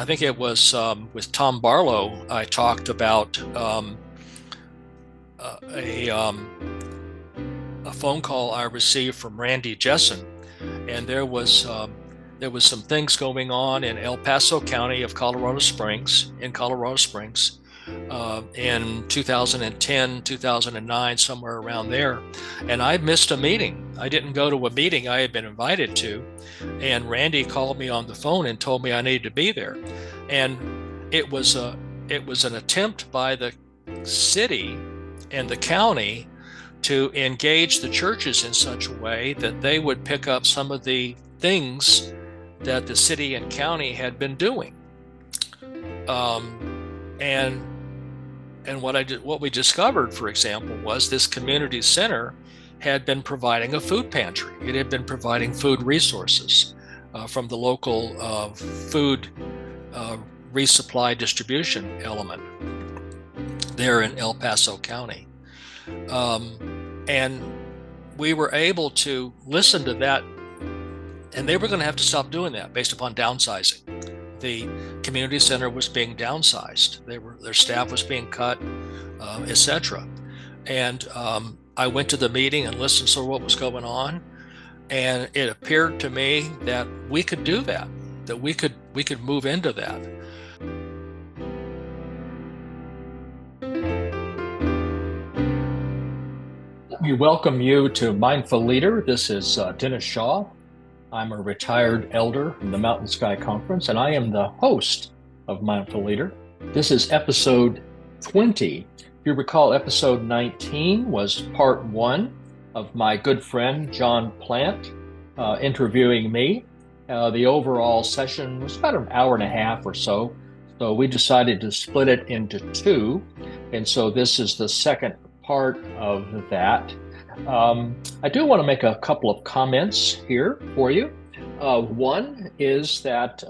think it was with Tom Barlow. I talked about uh, a, um, a phone call I received from Randy Jessen, and there was some things going on in El Paso County of Colorado Springs, in 2010, 2009, somewhere around there. And I missed a meeting. I didn't go to a meeting I had been invited to. And Randy called me on the phone and told me I needed to be there. And it was an attempt by the city and the county to engage the churches in such a way that they would pick up some of the things that the city and county had been doing. And what we discovered, for example, was this community center had been providing a food pantry. It had been providing food resources from the local food resupply distribution element there in El Paso County. And we were able to listen to that, and they were going to have to stop doing that based upon downsizing. The community center was being downsized. Their staff was being cut, etc. And I went to the meeting and listened to what was going on, and it appeared to me that we could do that, that we could move into that. We welcome you to Mindful Leader. This is Dennis Shaw. I'm a retired elder from the Mountain Sky Conference, and I am the host of Mindful Leader. This is episode 20. If you recall, episode 19 was part one of my good friend John Plant interviewing me. The overall session was about an hour and a half or so. So we decided to split it into two. And so this is the second part of that. I do want to make a couple of comments here for you. One is that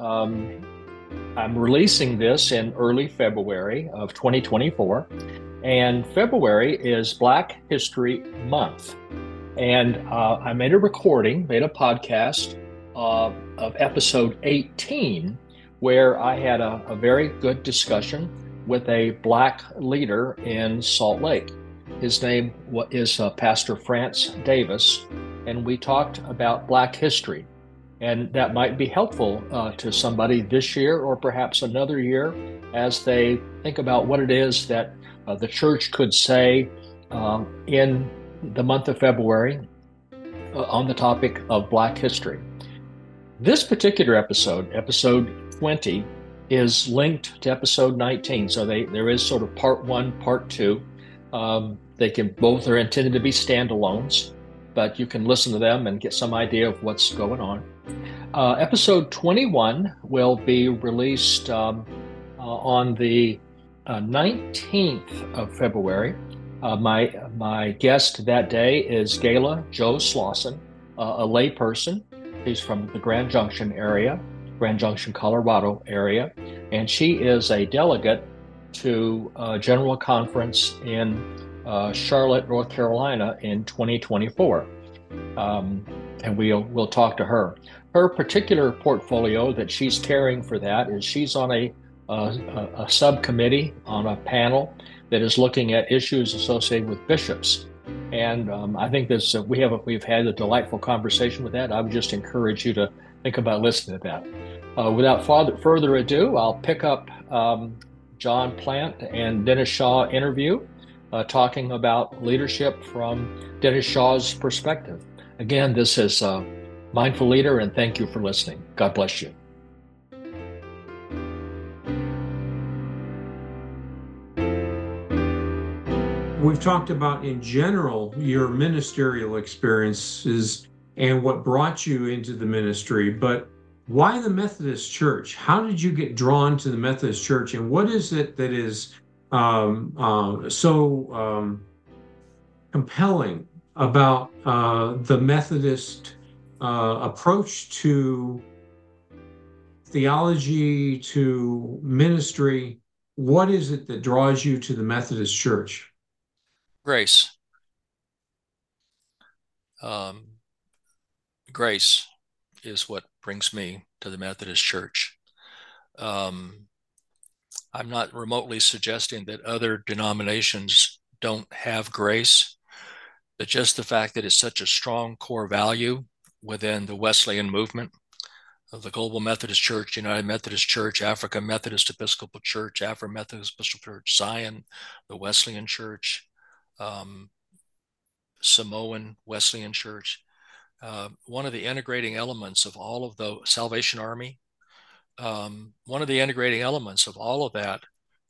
I'm releasing this in early February of 2024, and February is Black History Month. And I made a podcast of episode 18, where I had a very good discussion with a Black leader in Salt Lake. His name is Pastor France Davis, and we talked about Black history. And that might be helpful to somebody this year or perhaps another year as they think about what it is that the church could say in the month of February on the topic of Black history. This particular episode, episode 20, is linked to episode 19. So there is sort of part one, part two. Both are intended to be standalones, but you can listen to them and get some idea of what's going on. Episode 21 will be released on the 19th of February. My guest that day is Gayla Jo Slauson, a layperson. She's from the Grand Junction area, Grand Junction, Colorado area, and she is a delegate to a general conference in Charlotte, North Carolina in 2024. And we'll talk to her. Her particular portfolio that she's carrying for that is she's on a subcommittee on a panel that is looking at issues associated with bishops. And I think we've had a delightful conversation with that. I would just encourage you to think about listening to that. Without further ado, I'll pick up John Plant and Dennis Shaw interview, talking about leadership from Dennis Shaw's perspective. Again, this is Mindful Leader, and thank you for listening. God bless you. We've talked about, in general, your ministerial experiences and what brought you into the ministry, but why the Methodist Church? How did you get drawn to the Methodist Church, and what is it that is so compelling about the Methodist approach to theology, to ministry? What is it that draws you to the Methodist Church? Grace. Grace is what brings me to the Methodist Church. I'm not remotely suggesting that other denominations don't have grace, but just the fact that it's such a strong core value within the Wesleyan movement of the Global Methodist Church, United Methodist Church, African Methodist Episcopal Church, Afro Methodist Episcopal Church, Zion, the Wesleyan Church, um, Samoan Wesleyan Church. One of the integrating elements of all of the Salvation Army, one of the integrating elements of all of that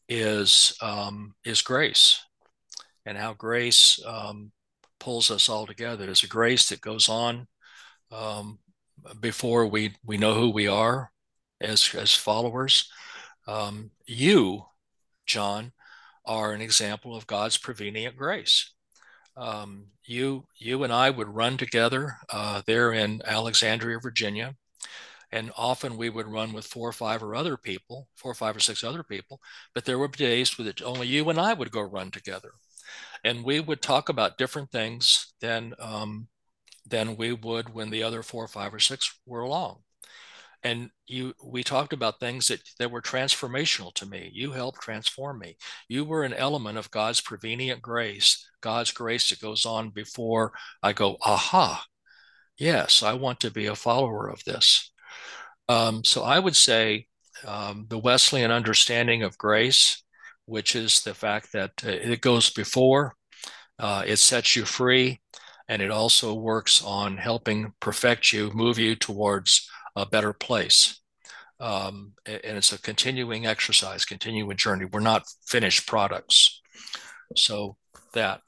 is grace, and how grace pulls us all together. There's a grace that goes on before we know who we are as followers. You, John, are an example of God's prevenient grace. You and I would run together there in Alexandria, Virginia, and often we would run with 4 or 5 or 6 other people. But there were days that only you and I would go run together, and we would talk about different things than we would when the other 4 or 5 or 6 were along. And we talked about things that were transformational to me. You helped transform me. You were an element of God's prevenient grace, God's grace that goes on before I go, aha, yes, I want to be a follower of this. So I would say the Wesleyan understanding of grace, which is the fact that it goes before, it sets you free, and it also works on helping perfect you, move you towards a better place. And it's a continuing exercise, continuing journey. We're not finished products. So that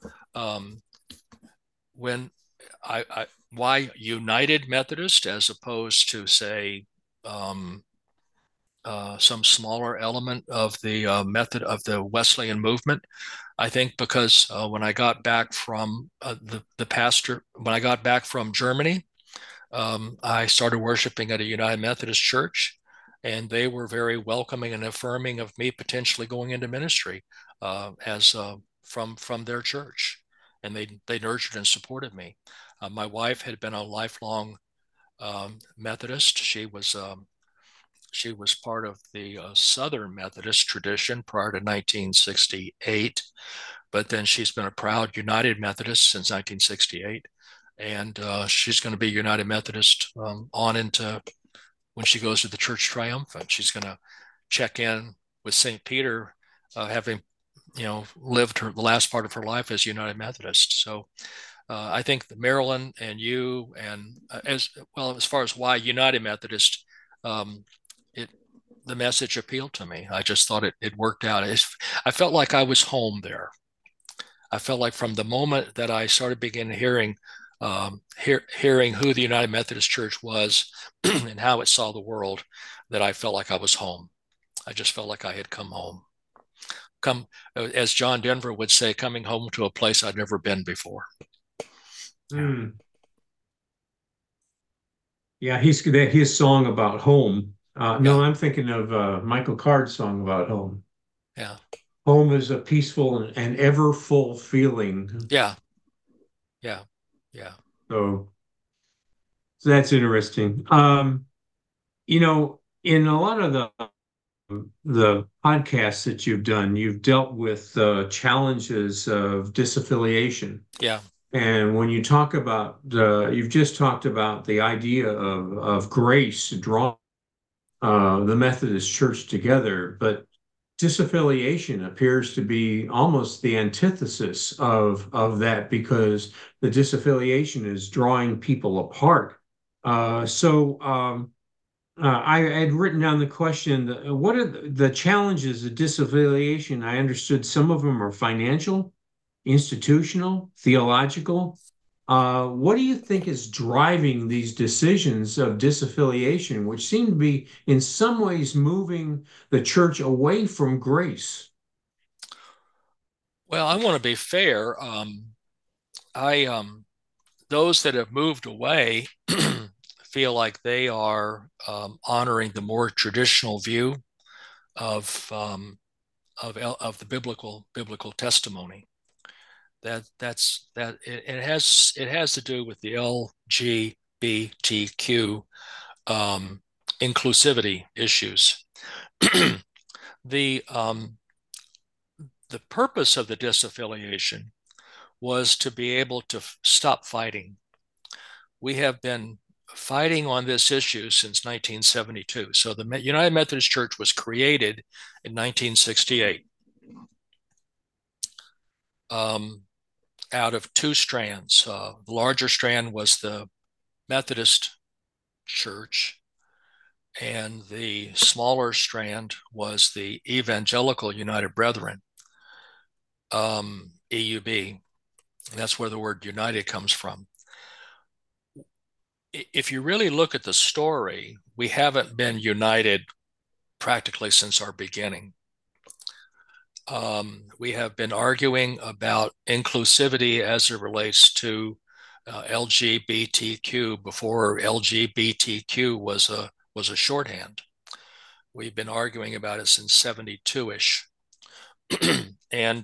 when why United Methodist as opposed to, say, some smaller element of the method of the Wesleyan movement? I think because when I got back from when I got back from Germany, I started worshiping at a United Methodist church, and they were very welcoming and affirming of me potentially going into ministry as from their church, and they nurtured and supported me. My wife had been a lifelong Methodist. She was part of the Southern Methodist tradition prior to 1968, but then she's been a proud United Methodist since 1968, and she's going to be United Methodist on into when she goes to the Church Triumphant. She's going to check in with St. Peter, having lived the last part of her life as United Methodist. So I think Marilyn and you, and as far as why United Methodist, the message appealed to me. I just thought it worked out. I felt like I was home there. I felt like from the moment that I started beginning hearing who the United Methodist Church was and how it saw the world, that I felt like I was home. I just felt like I had come home. Come, as John Denver would say, coming home to a place I'd never been before. Mm. Yeah, his song about home. No, I'm thinking of Michael Card's song about home. Yeah. Home is a peaceful and ever full feeling. Yeah. So that's interesting. In a lot of the podcasts that you've done, you've dealt with challenges of disaffiliation. Yeah. And when you talk about, you've just talked about the idea of grace drawing the Methodist Church together, but disaffiliation appears to be almost the antithesis of that, because the disaffiliation is drawing people apart. I had written down the question, what are the challenges of disaffiliation? I understood some of them are financial, institutional, theological. What do you think is driving these decisions of disaffiliation, which seem to be in some ways moving the church away from grace? Well, I want to be fair. I those that have moved away feel like they are honoring the more traditional view of the biblical testimony. It has to do with the LGBTQ inclusivity issues. The the purpose of the disaffiliation was to be able to stop fighting. We have been fighting on this issue since 1972. So the United Methodist Church was created in 1968 out of two strands. The larger strand was the Methodist Church, and the smaller strand was the Evangelical United Brethren, EUB. That's where the word united comes from. If you really look at the story, we haven't been united practically since our beginning. We have been arguing about inclusivity as it relates to LGBTQ before LGBTQ was a shorthand. We've been arguing about it since 72-ish. And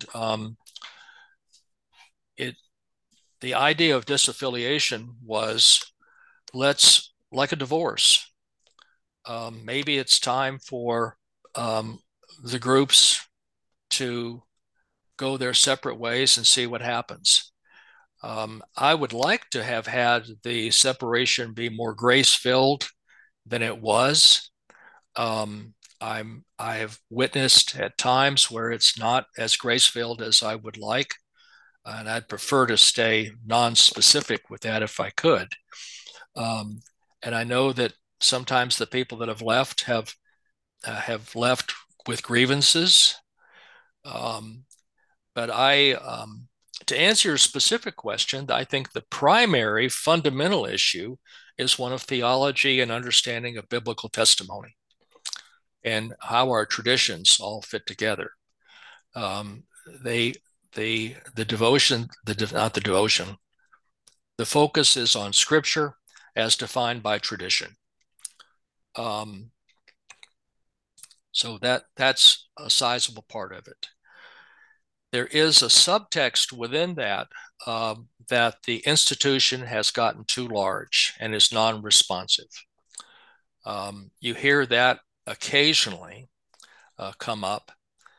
the idea of disaffiliation was, let's, like a divorce, maybe it's time for the groups to go their separate ways and see what happens. I would like to have had the separation be more grace-filled than it was. I've witnessed at times where it's not as grace-filled as I would like, and I'd prefer to stay non-specific with that if I could. And I know that sometimes the people that have left have left with grievances. But to answer your specific question, I think the primary fundamental issue is one of theology and understanding of biblical testimony and how our traditions all fit together. The focus is on Scripture as defined by tradition. So that's a sizable part of it. There is a subtext within that that the institution has gotten too large and is non-responsive. You hear that occasionally come up.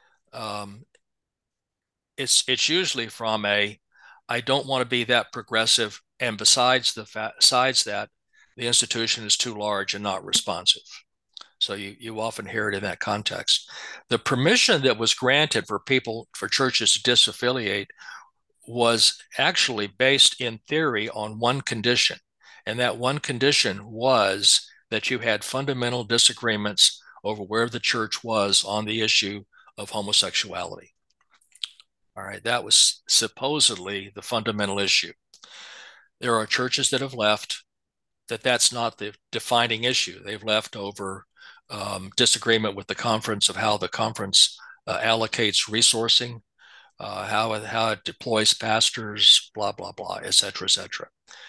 It's usually from I don't want to be that progressive, and besides that, the institution is too large and not responsive. So you often hear it in that context. The permission that was granted for churches to disaffiliate was actually based in theory on one condition. And that one condition was that you had fundamental disagreements over where the church was on the issue of homosexuality. All right, that was supposedly the fundamental issue. There are churches that have left that's not the defining issue. They've left over disagreement with the conference of how the conference allocates resourcing, how it deploys pastors, blah, blah, blah, et cetera, et cetera.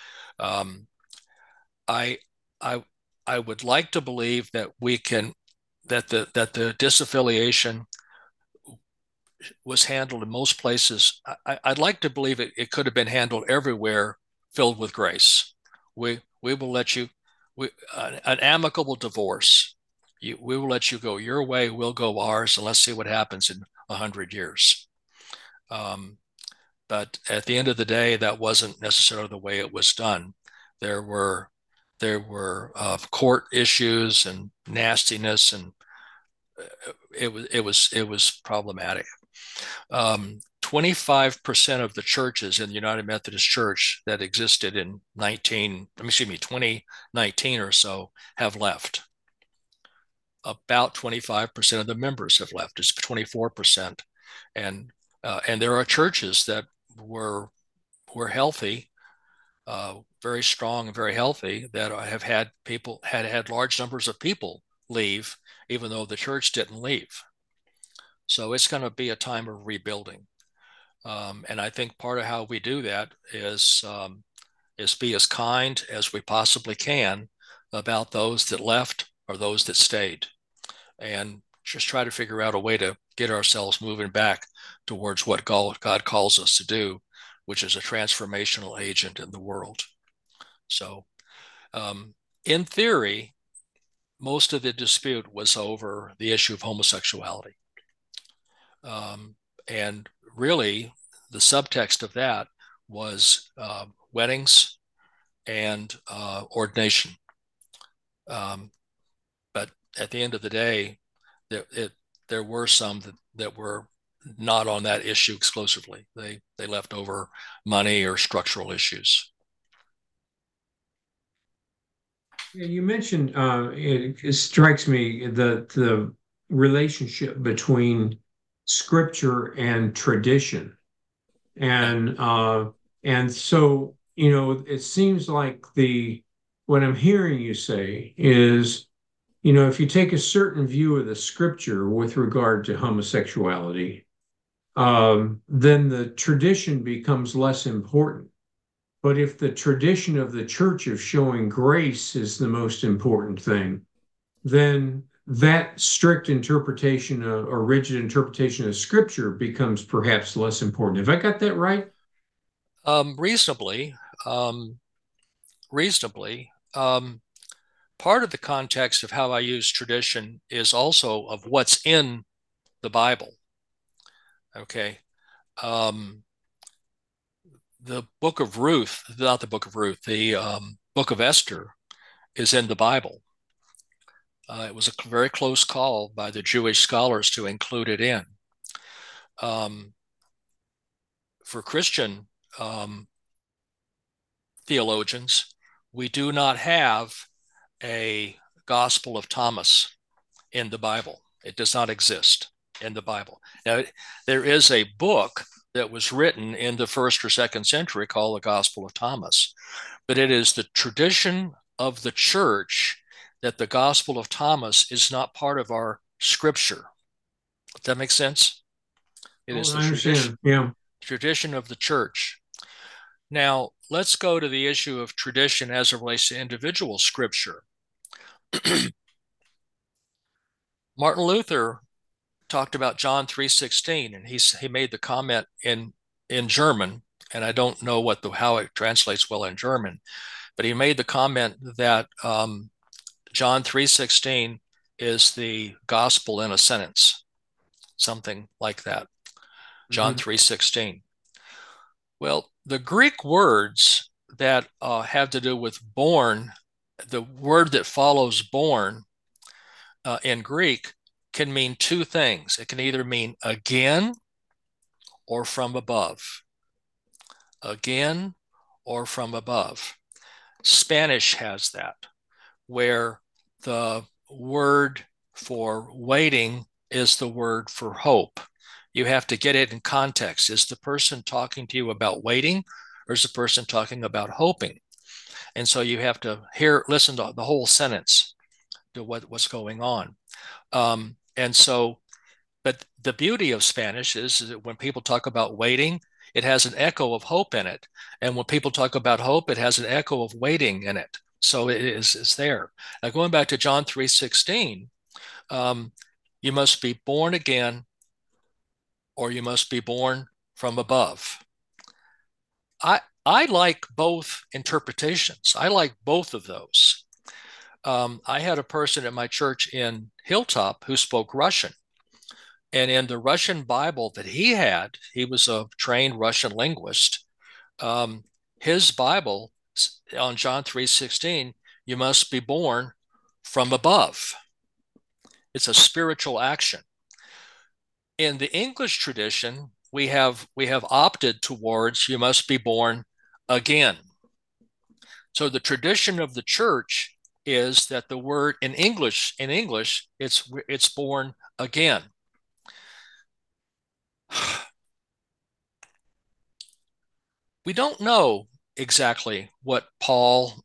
I would like to believe that the disaffiliation was handled in most places. I'd like to believe it could have been handled everywhere filled with grace. We will let you, an amicable divorce. We will let you go your way, we'll go ours, and let's see what happens in 100 years. But at the end of the day, that wasn't necessarily the way it was done. There were court issues and nastiness, and it was problematic. 25% of the churches in the United Methodist Church that existed in 2019 or so have left. About 25% of the members have left. It's 24%, and there are churches that were healthy, very strong and very healthy, that have had large numbers of people leave, even though the church didn't leave. So it's going to be a time of rebuilding. And I think part of how we do that is be as kind as we possibly can about those that left or those that stayed, and just try to figure out a way to get ourselves moving back towards what God calls us to do, which is a transformational agent in the world. So in theory, most of the dispute was over the issue of homosexuality. And really, the subtext of that was weddings and ordination. But at the end of the day, there were some that were not on that issue exclusively. They left over money or structural issues. Yeah, you mentioned it strikes me the relationship between scripture and tradition. Yeah. And so, you know, it seems like the what I'm hearing you say is, you know, if you take a certain view of the scripture with regard to homosexuality, then the tradition becomes less important. But if the tradition of the church of showing grace is the most important thing, then that strict interpretation or rigid interpretation of scripture becomes perhaps less important. Have I got that right? Reasonably, um, reasonably. Part of the context of how I use tradition is also of what's in the Bible. Okay. Um, the book of Ruth, not the book of Ruth, the book of Esther is in the Bible. It was a very close call by the Jewish scholars to include it in. Um, for Christian theologians, we do not have a Gospel of Thomas in the Bible. It does not exist in the Bible. Now, there is a book that was written in the first or second century called the Gospel of Thomas, but it is the tradition of the church that the Gospel of Thomas is not part of our scripture. Does that make sense? It Oh, is the I understand. Yeah. tradition of the church. Now, let's go to the issue of tradition as it relates to individual scripture. Martin Luther talked about John 3:16, and he made the comment in German, and I don't know how it translates well in German, but he made the comment that John 3:16 is the gospel in a sentence, something like that. John Mhm. 3:16. Well, the Greek words that have to do with born, the word that follows born in Greek can mean two things. It can either mean again or from above. Again or from above. Spanish has that, where the word for waiting is the word for hope. You have to get it in context. Is the person talking to you about waiting, or is the person talking about hoping? And so you have to listen to the whole sentence to what's going on. And so, but the beauty of Spanish is that when people talk about waiting, it has an echo of hope in it. And when people talk about hope, it has an echo of waiting in it. So it's there. Now going back to John 3:16, um, you must be born again or you must be born from above. I like both interpretations. I like both of those. I had a person at my church in Hilltop who spoke Russian. And in the Russian Bible that he had, he was a trained Russian linguist. Um, his Bible on John 3:16, you must be born from above. It's a spiritual action. In the English tradition, we have opted towards you must be born again. So the tradition of the church is that the word in English it's born again. We don't know exactly what Paul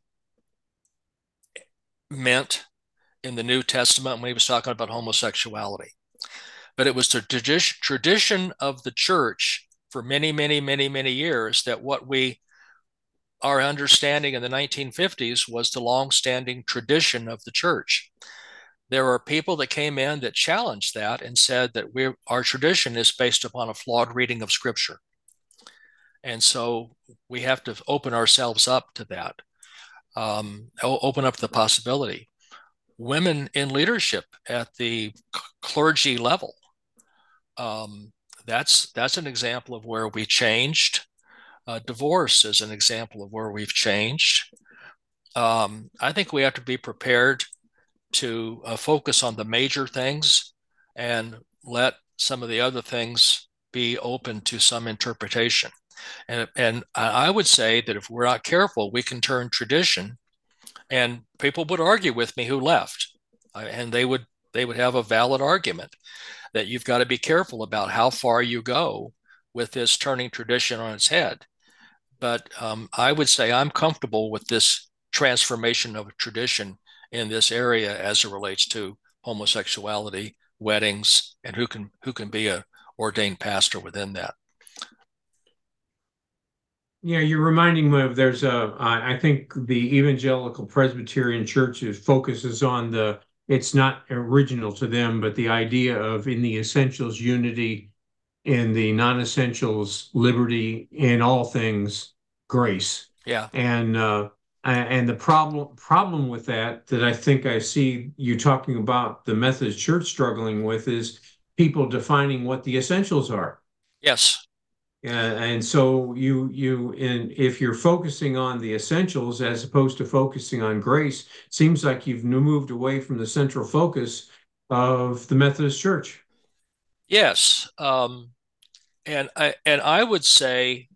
meant in the New Testament when he was talking about homosexuality, but it was the tradition of the church for many, many, many, many years that our understanding in the 1950s was the long-standing tradition of the church. There are people that came in that challenged that and said that our tradition is based upon a flawed reading of Scripture. And so we have to open ourselves up to that, open up the possibility. women in leadership at the clergy level. Um, that's an example of where we changed. Divorce is an example of where we've changed. I think we have to be prepared to focus on the major things and let some of the other things be open to some interpretation. And I would say that if we're not careful, we can turn tradition. And people would argue with me who left, and they would have a valid argument that you've got to be careful about how far you go with this turning tradition on its head. But I would say I'm comfortable with this transformation of tradition in this area as it relates to homosexuality, weddings, and who can be a ordained pastor within that. Yeah, you're reminding me of I think the Evangelical Presbyterian Church focuses on it's not original to them, but the idea of in the essentials unity, in the non-essentials liberty, in all things grace. Yeah. And and the problem with that I think I see you talking about the Methodist Church struggling with is people defining what the essentials are. Yes. And so if you're focusing on the essentials as opposed to focusing on grace, seems like you've moved away from the central focus of the Methodist Church. Yes. And I would say,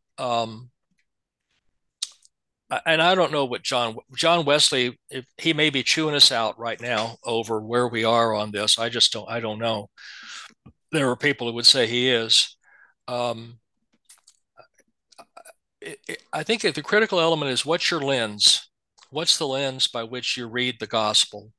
and I don't know what John Wesley, if he may be chewing us out right now over where we are on this. I don't know. There are people who would say he is. Um, I think the critical element is what's your lens? What's the lens by which you read the gospel?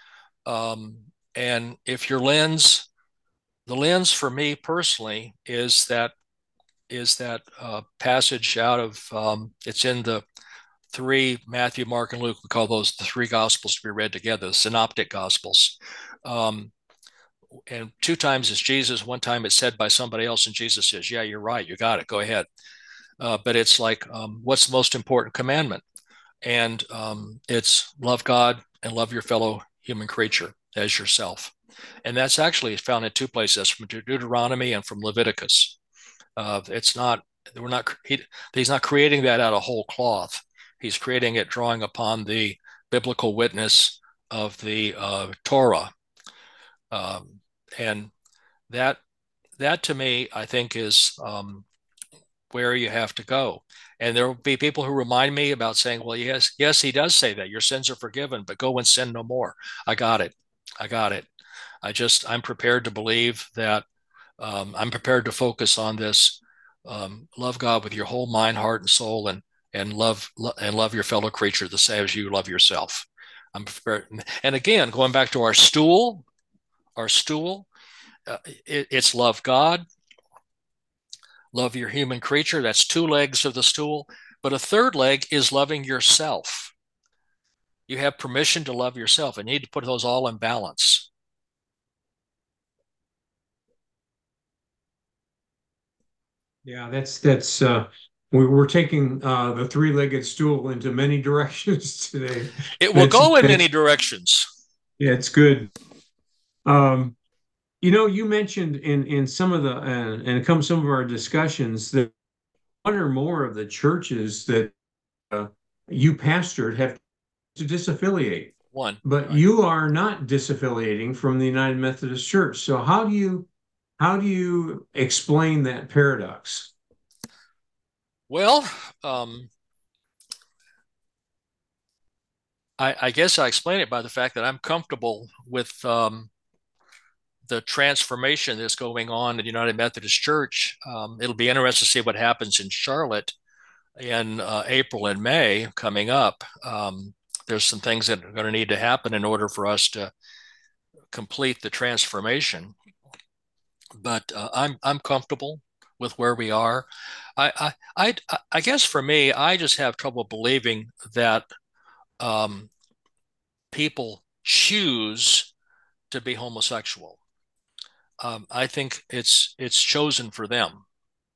And if the lens for me personally is that passage out of it's in the three Matthew, Mark, and Luke. We call those the three gospels to be read together, the synoptic gospels. Um, and two times it's Jesus, one time it's said by somebody else, and Jesus says, "Yeah, you're right. You got it. Go ahead." But it's like, what's the most important commandment? And it's love God and love your fellow human creature as yourself. And that's actually found in two places, from Deuteronomy and from Leviticus. It's not we're not he's not creating that out of whole cloth. He's creating it drawing upon the biblical witness of the Torah, and that that to me I think is where you have to go. And there will be people who remind me about saying, well, yes, yes, he does say that your sins are forgiven, but go and sin no more. I got it. I got it. I'm prepared to believe that I'm prepared to focus on this. Love God with your whole mind, heart, and soul, and love your fellow creature the same as you love yourself. I'm prepared. And again, going back to our stool, it's love God, love your human creature. That's two legs of the stool. But a third leg is loving yourself. You have permission to love yourself and you need to put those all in balance. Yeah, we're taking the three-legged stool into many directions today. It will That's go in many that's directions. yeah, it's good. Um, you mentioned in some of the and come some of our discussions that one or more of the churches that uh, you pastored have to disaffiliate, One, but right? you are not disaffiliating from the United Methodist Church. So how do you explain that paradox? Well, um, I guess I explain it by the fact that I'm comfortable with the transformation that's going on in the United Methodist Church. It'll be interesting to see what happens in Charlotte in April and May coming up. There's some things that are going to need to happen in order for us to complete the transformation. But I'm comfortable with where we are. I guess for me, I just have trouble believing that um, people choose to be homosexual. I think it's chosen for them,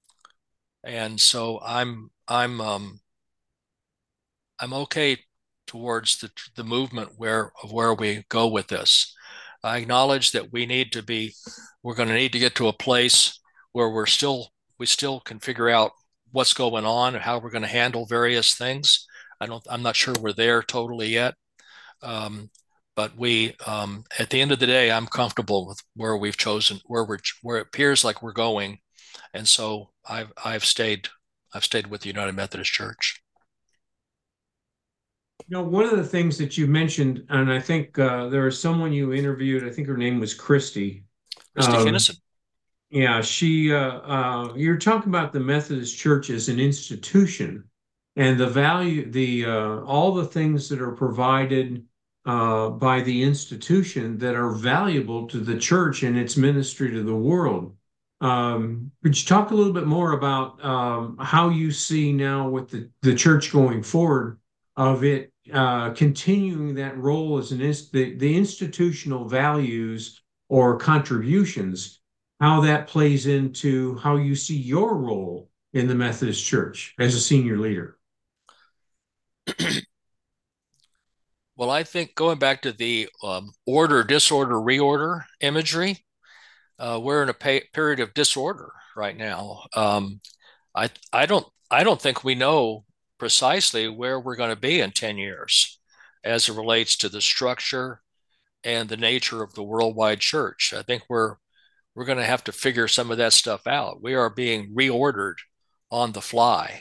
and so I'm okay to towards the movement of where we go with this. I acknowledge that we're going to need to get to a place where we still can figure out what's going on and how we're going to handle various things. I'm not sure we're there totally yet. But at the end of the day, I'm comfortable with where we've chosen, where it appears like we're going. And so I've stayed with the United Methodist Church. One of the things that you mentioned, and I think there was someone you interviewed, I think her name was Christy. Christy Kinnison. Yeah, you're talking about the Methodist Church as an institution and the value, all the things that are provided by the institution that are valuable to the church and its ministry to the world. Could you talk a little bit more about how you see now with the church going forward of it continuing that role as the institutional values or contributions, how that plays into how you see your role in the Methodist Church as a senior leader? Well, I think going back to the order, disorder, reorder imagery, we're in a period of disorder right now. I don't think we know precisely where we're going to be in 10 years as it relates to the structure and the nature of the worldwide church. I think we're going to have to figure some of that stuff out. We are being reordered on the fly.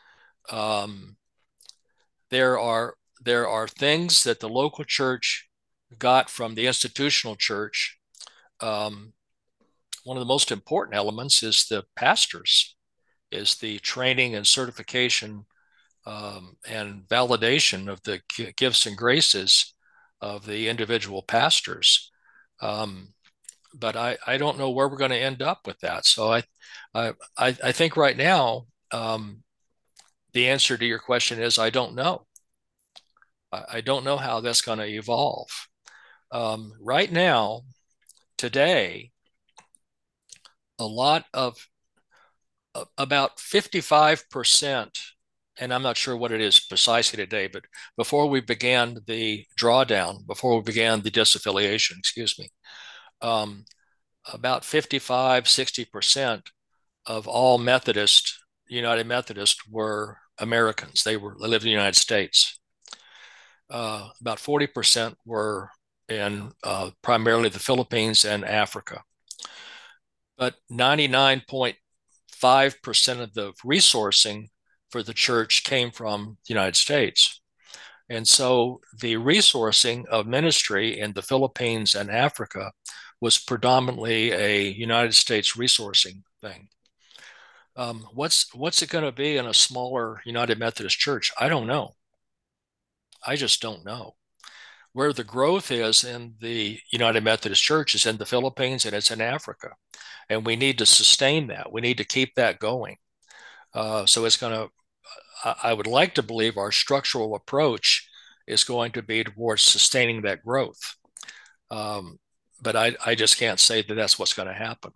There are things that the local church got from the institutional church. One of the most important elements is the pastors, is the training and certification and validation of the gifts and graces of the individual pastors. But I don't know where we're going to end up with that. So I think right now the answer to your question is I don't know. I don't know how that's going to evolve. Right now, today, about 55%, and I'm not sure what it is precisely today, but before we began the drawdown, before we began the disaffiliation, excuse me, about 55-60% of all United Methodist were Americans. They lived in the United States. About 40% were in primarily the Philippines and Africa. But 99.5% of the resourcing for the church came from the United States. And so the resourcing of ministry in the Philippines and Africa was predominantly a United States resourcing thing. What's it going to be in a smaller United Methodist Church? I don't know. I just don't know. Where the growth is in the United Methodist Church is in the Philippines and it's in Africa. And we need to sustain that. We need to keep that going. So I would like to believe our structural approach is going to be towards sustaining that growth. But I just can't say that that's what's going to happen.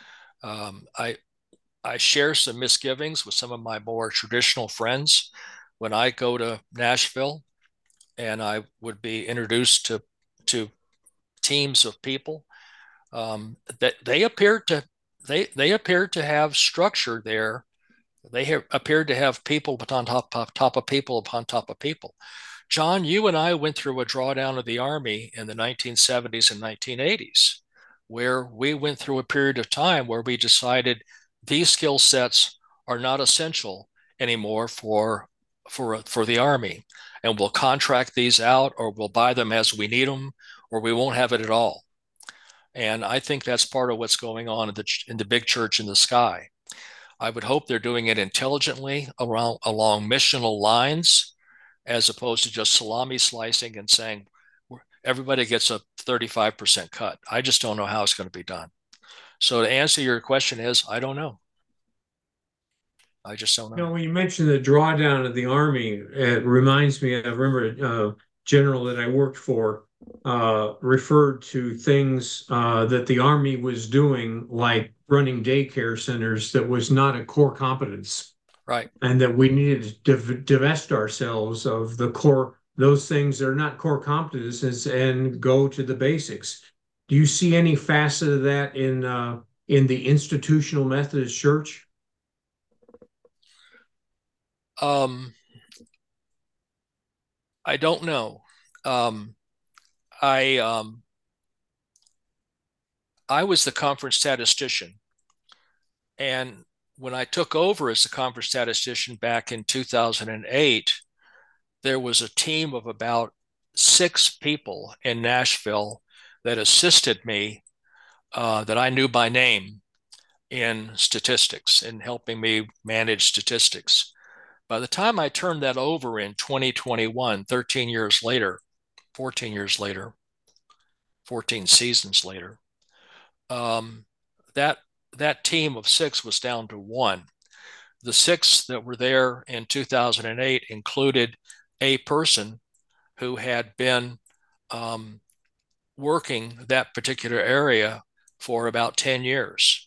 I share some misgivings with some of my more traditional friends when I go to Nashville and I would be introduced to teams of people that they appeared to have structure there. They appeared to have people upon top of people upon top of people. John, you and I went through a drawdown of the Army in the 1970s and 1980s, where we went through a period of time where we decided these skill sets are not essential anymore for the Army, and we'll contract these out, or we'll buy them as we need them, or we won't have it at all. And I think that's part of what's going on in the big church in the sky. I would hope they're doing it intelligently along missional lines, as opposed to just salami slicing and saying everybody gets a 35% cut. I just don't know how it's going to be done. So to answer your question is, I don't know. I just don't know. When you mentioned the drawdown of the Army, it reminds me, I remember a general that I worked for referred to things that the Army was doing, like running daycare centers, that was not a core competence. Right. And that we needed to divest ourselves of the core those things are not core competencies and go to the basics. Do you see any facet of that in the institutional Methodist Church? Um, I don't know. Um, I I was the conference statistician, and when I took over as the conference statistician back in 2008, there was a team of about 6 people in Nashville that assisted me, that I knew by name, in statistics and helping me manage statistics. By the time I turned that over in 2021, 13 years later, 14 years later, 14 seasons later, um, that that team of 6 was down to 1. The 6 that were there in 2008 included a person who had been um, working that particular area for about 10 years.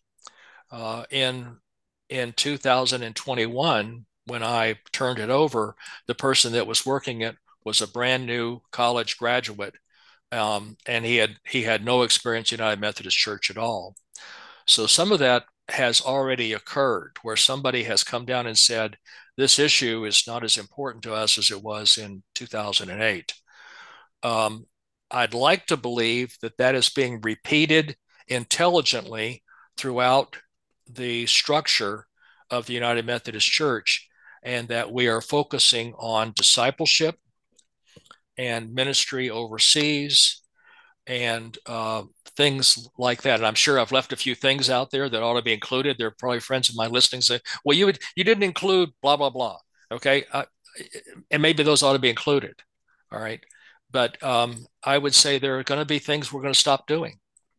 In 2021, when I turned it over, the person that was working it was a brand new college graduate, and he had no experience in United Methodist Church at all. So some of that has already occurred, where somebody has come down and said, this issue is not as important to us as it was in 2008. Um, I'd like to believe that that is being repeated intelligently throughout the structure of the United Methodist Church, and that we are focusing on discipleship and ministry overseas and things like that. And I'm sure I've left a few things out there that ought to be included. There are probably friends of mine listening say, "Well, you didn't include blah blah blah." Okay, and maybe those ought to be included. All right, but I would say there are going to be things we're going to stop doing,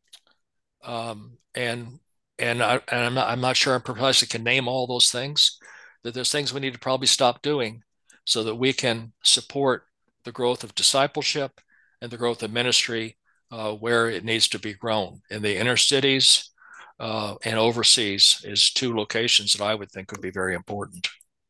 and I'm not sure I precisely can name all those things. That there's things we need to probably stop doing so that we can support the growth of discipleship and the growth of ministry where it needs to be grown. In the inner cities and overseas is 2 locations that I would think would be very important.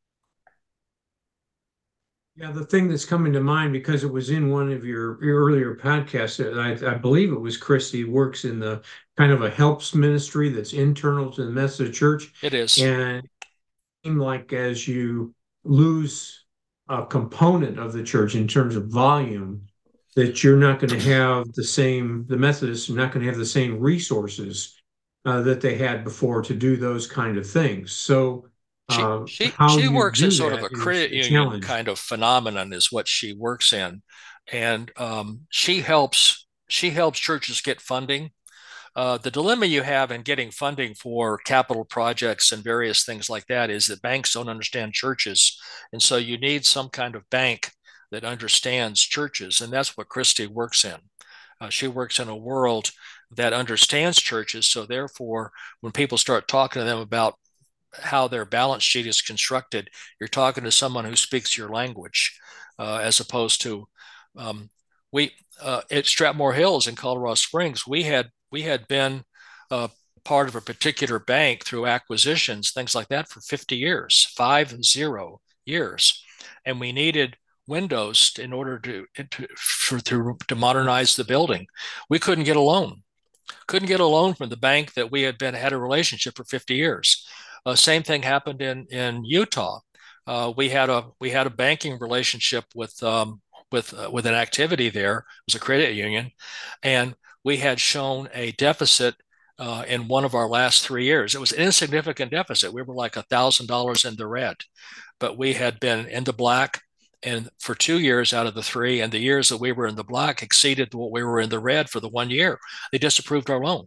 Yeah, the thing that's coming to mind because it was in one of your earlier podcasts, I believe it was Christy works in the kind of a helps ministry that's internal to the Methodist Church, It is. and it seemed like as you lose a component of the church in terms of volume, that you're not going to have the Methodists are not going to have the same resources that they had before to do those kind of things. So, She she how she you works in do sort of that a is credit a union challenge. kind of phenomenon is what she works in, and she helps churches get funding. The dilemma you have in getting funding for capital projects and various things like that is that banks don't understand churches. And so you need some kind of bank that understands churches. And that's what Christy works in. She works in a world that understands churches. So therefore, when people start talking to them about how their balance sheet is constructed, you're talking to someone who speaks your language, as opposed to um, we at Strathmore Hills in Colorado Springs, we had been uh, part of a particular bank through acquisitions, things like that, for 50 years, 50 years, and we needed windows in order to modernize the building. We couldn't get a loan from the bank that we had a relationship for 50 years. Same thing happened in Utah. We had a banking relationship with an activity there. It was a credit union, and we had shown a deficit in one of our last 3 years. It was an insignificant deficit. We were like $1,000 in the red, but we had been in the black and for 2 years out of the three, and the years that we were in the black exceeded what we were in the red for the one year. They disapproved our loan.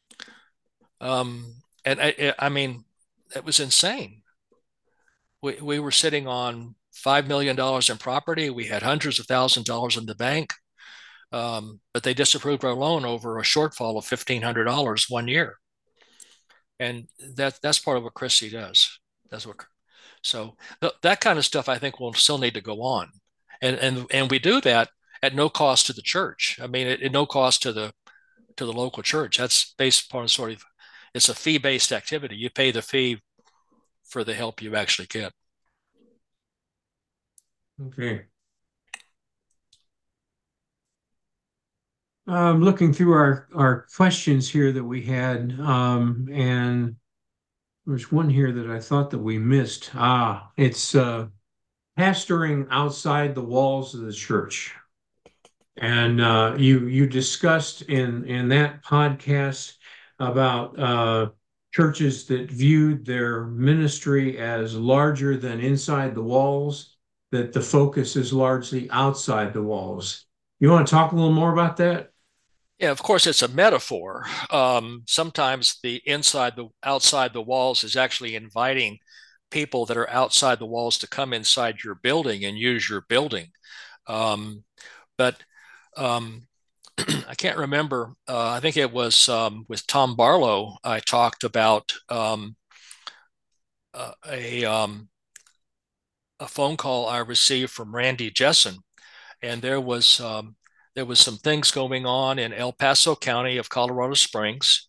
And I mean, it was insane. We were sitting on $5 million in property. We had hundreds of thousands of dollars in the bank, but they disapproved our loan over a shortfall of $1,500 one year. And that's part of what Christie does. That's what so that kind of stuff I think will still need to go on, and we do that at no cost to the church. I mean, at no cost to the local church. That's based upon sort of it's a fee based activity. You pay the fee for the help you actually get. Okay. looking through our questions here that we had, and there's one here that I thought that we missed. It's pastoring outside the walls of the church. And you discussed in that podcast about churches that viewed their ministry as larger than inside the walls, that the focus is largely outside the walls. You want to talk a little more about that? Yeah, of course, it's a metaphor. Sometimes the outside the walls is actually inviting people that are outside the walls to come inside your building and use your building. But um, I can't remember. I think it was with Tom Barlow. I talked about uh, a um, a phone call I received from Randy Jessen, and there was some things going on in El Paso County of Colorado Springs,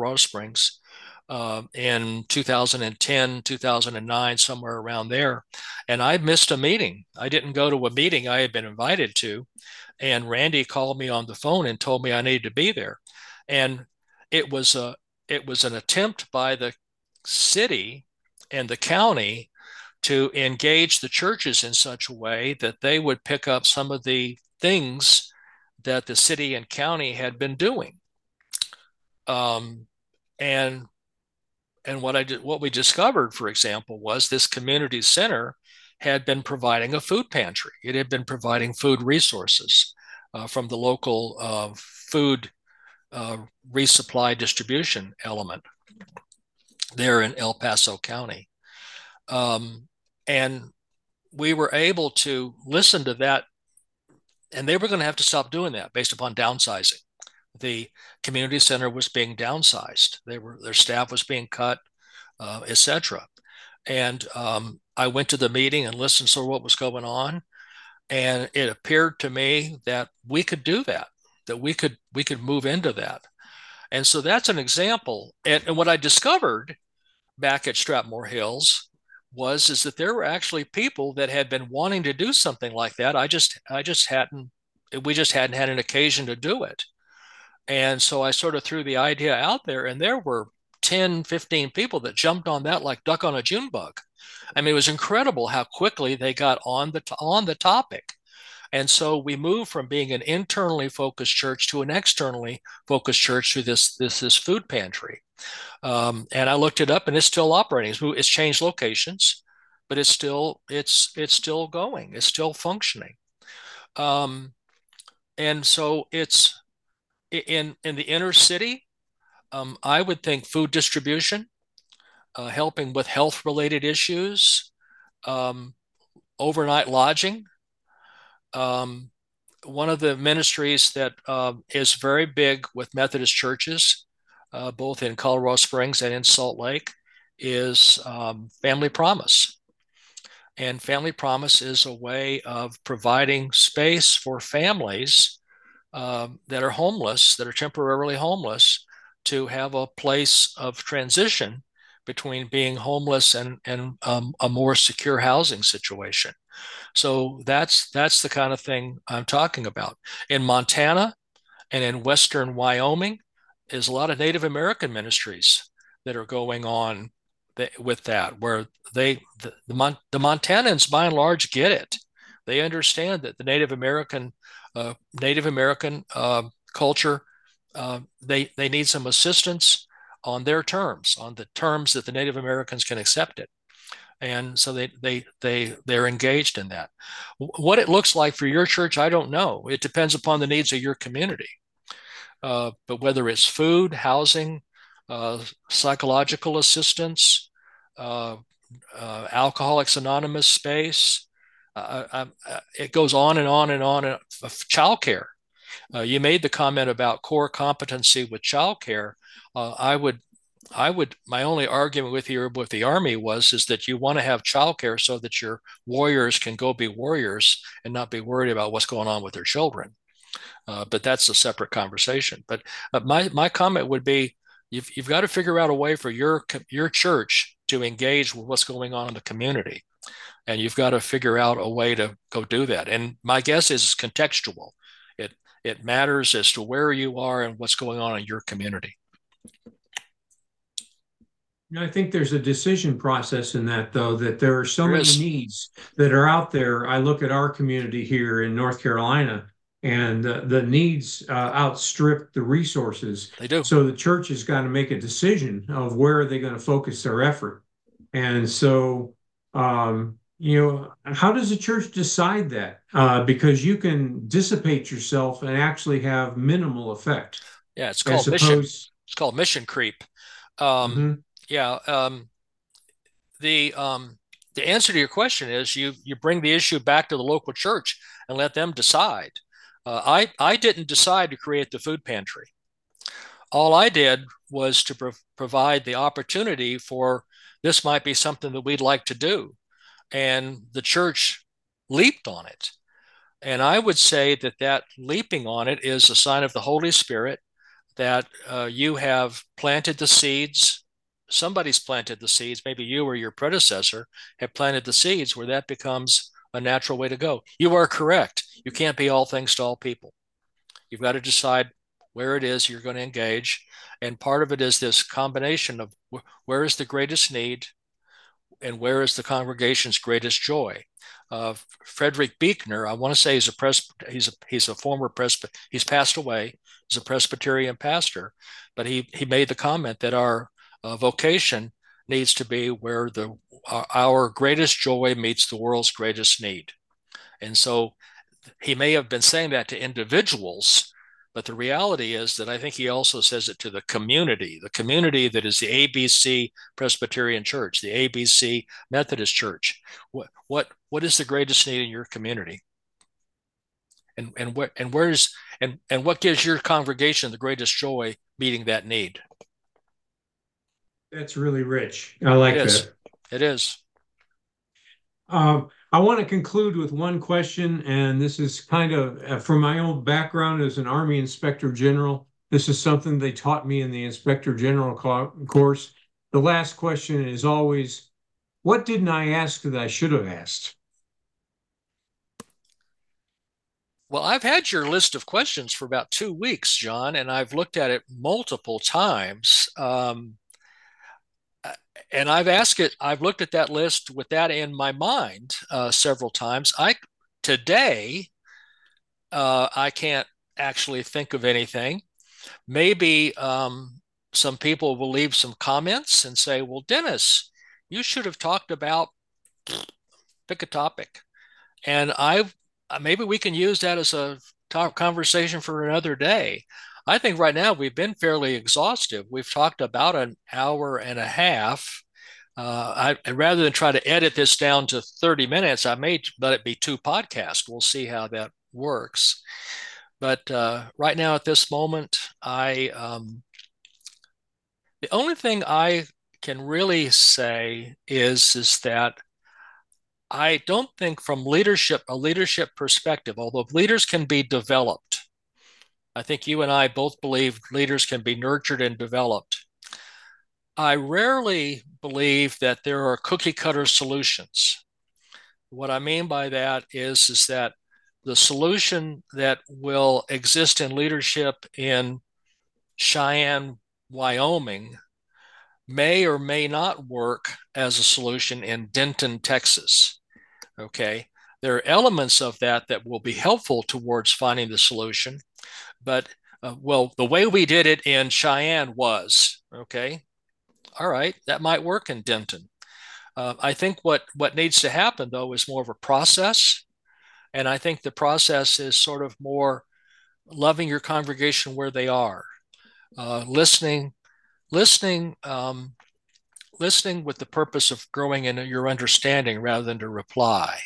in 2010, 2009, somewhere around there. And I missed a meeting. I didn't go to a meeting I had been invited to. And Randy called me on the phone and told me I needed to be there. And it was a it was an attempt by the city and the county to engage the churches in such a way that they would pick up some of the things that the city and county had been doing. Um, and what we discovered, for example, was this community center had been providing a food pantry. It had been providing food resources from the local food resupply distribution element there in El Paso County. And we were able to listen to that, and they were going to have to stop doing that based upon downsizing. The community center was being downsized. Their staff was being cut, etc. And I went to the meeting and listened to what was going on, and it appeared to me that we could do that, that we could move into that. And so that's an example. And what I discovered back at Strathmore Hills was is that there were actually people that had been wanting to do something like that. I just hadn't we just hadn't had an occasion to do it. And so I sort of threw the idea out there, and there were 10, 15 people that jumped on that like duck on a June bug. I mean, it was incredible how quickly they got on the topic. And so we moved from being an internally focused church to an externally focused church through this food pantry. And I looked it up, and it's still operating. It's changed locations, but it's still going. It's still functioning. Um, and so it's in the inner city. I would think food distribution, helping with health related issues, um, overnight lodging. Um, One of the ministries that is very big with Methodist churches, both in Colorado Springs and in Salt Lake, is Family Promise. And Family Promise is a way of providing space for families that are homeless, that are temporarily homeless, to have a place of transition between being homeless and a more secure housing situation. So that's the kind of thing I'm talking about. In Montana and in Western Wyoming, is a lot of Native American ministries that are going on with that, where the Montanans by and large get it. They understand that the Native American culture, they need some assistance on their terms, on the terms that the Native Americans can accept it. And so they're engaged in that. What it looks like for your church, I don't know. It depends upon the needs of your community. But whether it's food, housing, psychological assistance, uh, Alcoholics Anonymous space, it goes on and on and on. Childcare. You made the comment about core competency with childcare. My only argument with you with the Army is that you want to have childcare so that your warriors can go be warriors and not be worried about what's going on with their children. But that's a separate conversation. But my comment would be, you've got to figure out a way for your church to engage with what's going on in the community, and you've got to figure out a way to go do that. And my guess is contextual. It it matters as to where you are and what's going on in your community. I think there's a decision process in that, though, that there are so There many is. needs that are out there. I look at our community here in North Carolina, and the needs outstrip the resources. They do. So the church has got to make a decision of where are they going to focus their effort. And so, how does the church decide that? Because you can dissipate yourself and actually have minimal effect, Yeah, it's as called mission. opposed. It's called mission creep. Um, Mhm. yeah. The the answer to your question is you bring the issue back to the local church and let them decide. I didn't decide to create the food pantry. All I did was to provide the opportunity for this might be something that we'd like to do, and the church leaped on it. And I would say that that leaping on it is a sign of the Holy Spirit, that you have planted the seeds. Somebody's planted the seeds. Maybe you or your predecessor have planted the seeds where that becomes a natural way to go. You are correct. You can't be all things to all people. You've got to decide where it is you're going to engage. And part of it is this combination of where is the greatest need and where is the congregation's greatest joy. Frederick Buechner, I want to say he's a former Presbyterian. He's passed away. He's a Presbyterian pastor, but he made the comment that our vocation needs to be where our greatest joy meets the world's greatest need. And so he may have been saying that to individuals, but the reality is that I think he also says it to the community that is the ABC Presbyterian Church, the ABC Methodist Church. What is the greatest need in your community? And what gives your congregation the greatest joy meeting that need? That's really rich. I It like is. that. It is. I want to conclude with one question, and this is kind of from my own background as an Army Inspector General. This is something they taught me in the Inspector General course. The last question is always, what didn't I ask that I should have asked? Well, I've had your list of questions for about 2 weeks, John, and I've looked at it multiple times. And I've looked at that list with that in my mind several times. Today, I can't actually think of anything. Maybe some people will leave some comments and say, well, Dennis, you should have talked about pick a topic. And maybe we can use that as a conversation for another day. I think right now we've been fairly exhaustive. We've talked about an hour and a half. Rather than try to edit this down to 30 minutes, I may let it be 2 podcasts. We'll see how that works. But right now, at this moment, the only thing I can really say is that I don't think from a leadership perspective, although leaders can be developed, I think you and I both believe leaders can be nurtured and developed. I rarely believe that there are cookie cutter solutions. What I mean by that is that the solution that will exist in leadership in Cheyenne, Wyoming, may or may not work as a solution in Denton, Texas. Okay. There are elements of that will be helpful towards finding the solution. But, well, the way we did it in Cheyenne was, okay, all right, that might work in Denton. I think what needs to happen, though, is more of a process. And I think the process is sort of more loving your congregation where they are, listening, listening, listening with the purpose of growing in your understanding rather than to reply.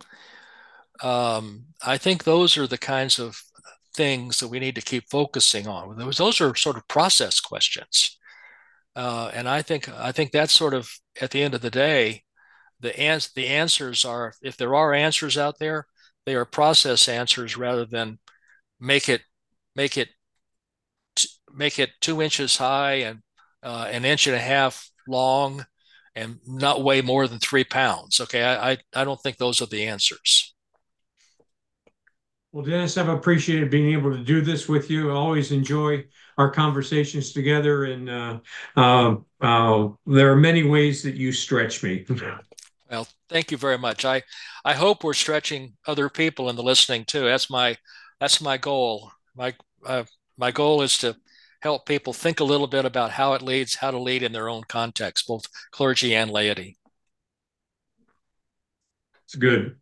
I think those are the kinds of things that we need to keep focusing on. Those are sort of process questions, and I think that's sort of at the end of the day, the answers are, if there are answers out there, they are process answers rather than make it make it make it 2 inches high and an inch and a half long and not weigh more than 3 pounds. Okay, I don't think those are the answers. Well, Dennis, I've appreciated being able to do this with you. I always enjoy our conversations together, and there are many ways that you stretch me. Well, thank you very much. I hope we're stretching other people in the listening too. That's my goal. My goal is to help people think a little bit about how to lead in their own context, both clergy and laity. It's good.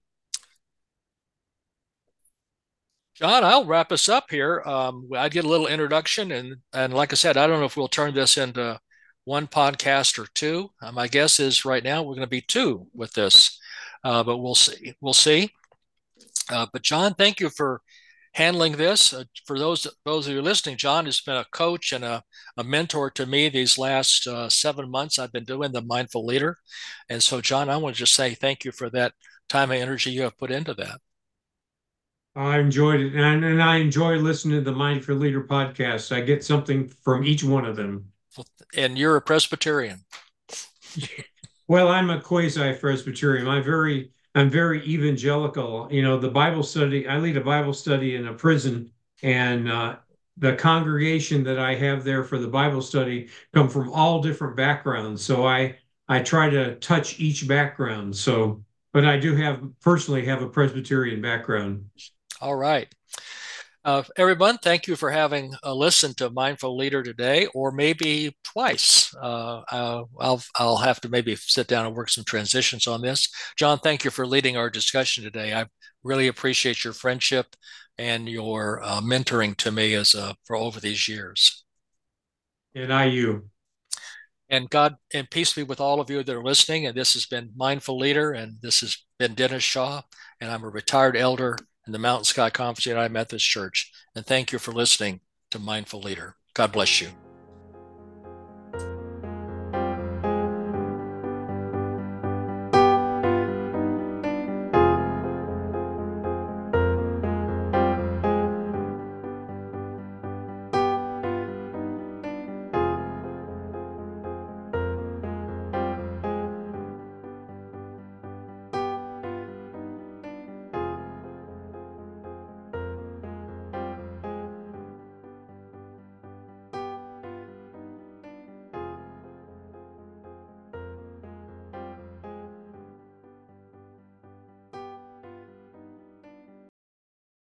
John, I'll wrap us up here. I did a little introduction, and like I said, I don't know if we'll turn this into one podcast or two. My guess is right now we're going to be two with this, but we'll see. We'll see. But John, thank you for handling this. For those of you listening, John has been a coach and a mentor to me these last 7 months. I've been doing the Mindful Leader, and so John, I want to just say thank you for that time and energy you have put into that. I enjoyed it, and I enjoy listening to the Mind for Leader podcast. I get something from each one of them. And you're a Presbyterian. Well, I'm a quasi-Presbyterian. I'm very evangelical. You know, the Bible study, I lead a Bible study in a prison, and the congregation that I have there for the Bible study come from all different backgrounds. So I try to touch each background. So, but I do have personally have a Presbyterian background. All right. Everyone, thank you for having listened to Mindful Leader today, or maybe twice. I'll have to maybe sit down and work some transitions on this. John, thank you for leading our discussion today. I really appreciate your friendship and your mentoring to me for over these years. And IU. And God and peace be with all of you that are listening. And this has been Mindful Leader, and this has been Dennis Shaw, and I'm a retired elder in the Mountain Sky Conference United Methodist Church. And thank you for listening to Mindful Leader. God bless you.